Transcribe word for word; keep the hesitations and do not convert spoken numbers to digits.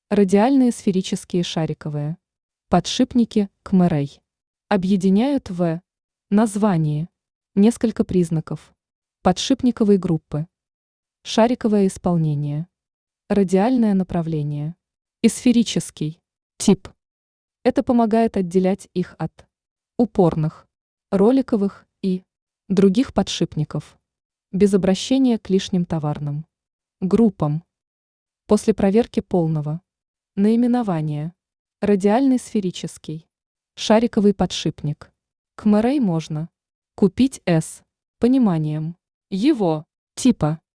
Радиальные, сферические, шариковые. Подшипники КМРЭЙ объединяют в названии несколько признаков подшипниковой группы. Шариковое исполнение, радиальное направление и сферический тип. Это помогает отделять их от упорных, роликовых и других подшипников без обращения к лишним товарным группам. После проверки полного наименования радиальный, сферический, шариковый подшипник КМРЭЙ можно купить с пониманием его типа.